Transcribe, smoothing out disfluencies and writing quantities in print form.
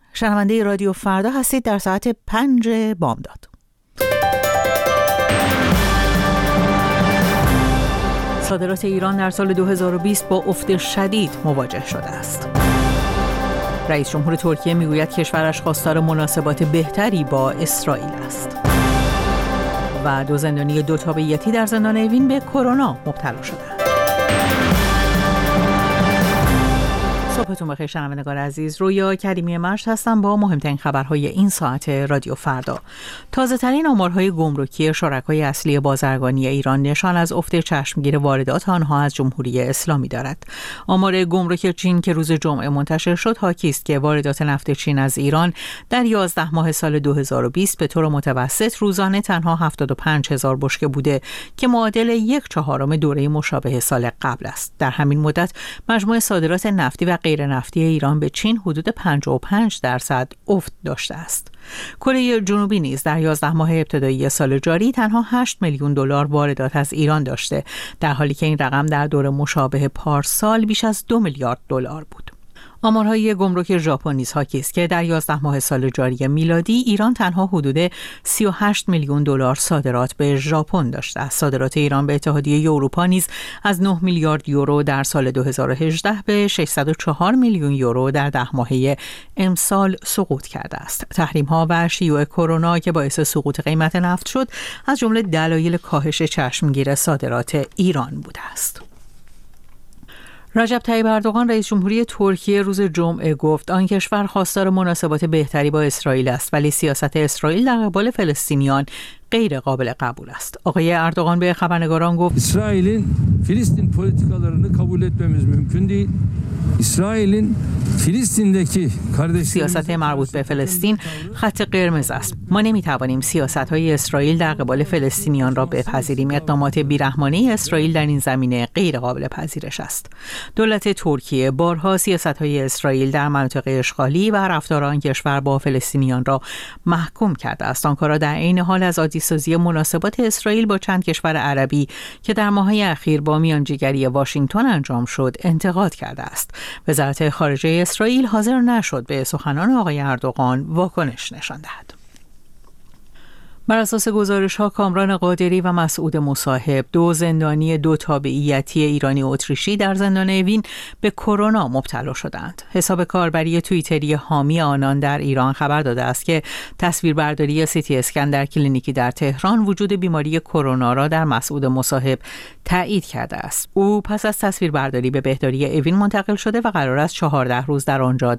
شنونده رادیو فردا هستید در ساعت 5 بامداد. صادرات ایران در سال 2020 با افت شدید مواجه شده است. رئیس جمهور ترکیه میگوید کشورش خواستار مناسبات بهتری با اسرائیل است. و 2 زندانی 2 تابعیتی در زندان اوین به کرونا مبتلا شدند. صبحتون بخیر شنوندگان عزیز. رویا کریمی مرشد هستم با مهمترین خبرهای این ساعت رادیو فردا. تازه ترین آمارهای گمرکی شرکای اصلی بازرگانی ایران نشان از افت چشمگیر واردات آنها از جمهوری اسلامی دارد. آمار گمرک چین که روز جمعه منتشر شد حاکی است که واردات نفت چین از ایران در 11 ماه سال 2020 به طور متوسط روزانه تنها 75,000 بشکه بوده که معادل 1/4 دوره مشابه سال قبل است. در همین مدت مجموع صادرات نفتی و غیر نفتی ایران به چین حدود 55% افت داشته است. کره جنوبی نیز در 11 ماه ابتدایی سال جاری تنها 8 میلیون دلار واردات از ایران داشته، در حالی که این رقم در دوره مشابه پارسال بیش از 2 میلیارد دلار بود. آمارهای گمرک ژاپن نیز حاکی است که در 11 ماه سال جاری میلادی ایران تنها حدود 38 میلیون دلار صادرات به ژاپن داشته است. صادرات ایران به اتحادیه اروپا نیز از 9 میلیارد یورو در سال 2018 به 604 میلیون یورو در 10 ماهه امسال سقوط کرده است. تحریم‌ها و شیوع کرونا که باعث سقوط قیمت نفت شد از جمله دلایل کاهش چشمگیر صادرات ایران بوده است. رجب طیب اردوغان رئیس جمهوری ترکیه روز جمعه گفت آن کشور خواستار مناسبات بهتری با اسرائیل است، ولی سیاست اسرائیل در قبال فلسطینیان غیر قابل قبول است. آقای اردوغان به خبرنگاران گفت اسرائیل فلسطین پولیتیکاlarını kabul etmemiz mümkün değil. اسرائیل فلسطیندeki سیاست مربوط به فلسطین خط قرمز است. ما نمیتوانیم سیاست‌های اسرائیل در قبال فلسطینیان را بپذیریم. اقدامات بیرحمانه اسرائیل در این زمینه غیر قابل پذیرش است. دولت ترکیه بارها سیاست‌های اسرائیل در مناطق اشغالی و رفتار آن کشور با فلسطینیان را محکوم کرده است. آنکارا در عین حال از عادی‌سازی مناسبات اسرائیل با چند کشور عربی که در ماه‌های اخیر با میانجیگری واشنگتن انجام شد انتقاد کرده است. وزارت خارجه اسرائیل حاضر نشد به سخنان آقای اردوغان واکنش نشان دهد. بر اساس گزارش‌ها کامران قادری و مسعود مصاحب 2 زندانی 2 تابعیتی ایرانی اتریشی در زندان اوین به کرونا مبتلا شدند. حساب کاربری توییتری حامی آنان در ایران خبر داده است که تصویربرداری CT اسکن در کلینیکی در تهران وجود بیماری کرونا را در مسعود مصاحب تایید کرده است. او پس از تصویربرداری به بهداری اوین منتقل شده و قرار است 14 روز در آنجا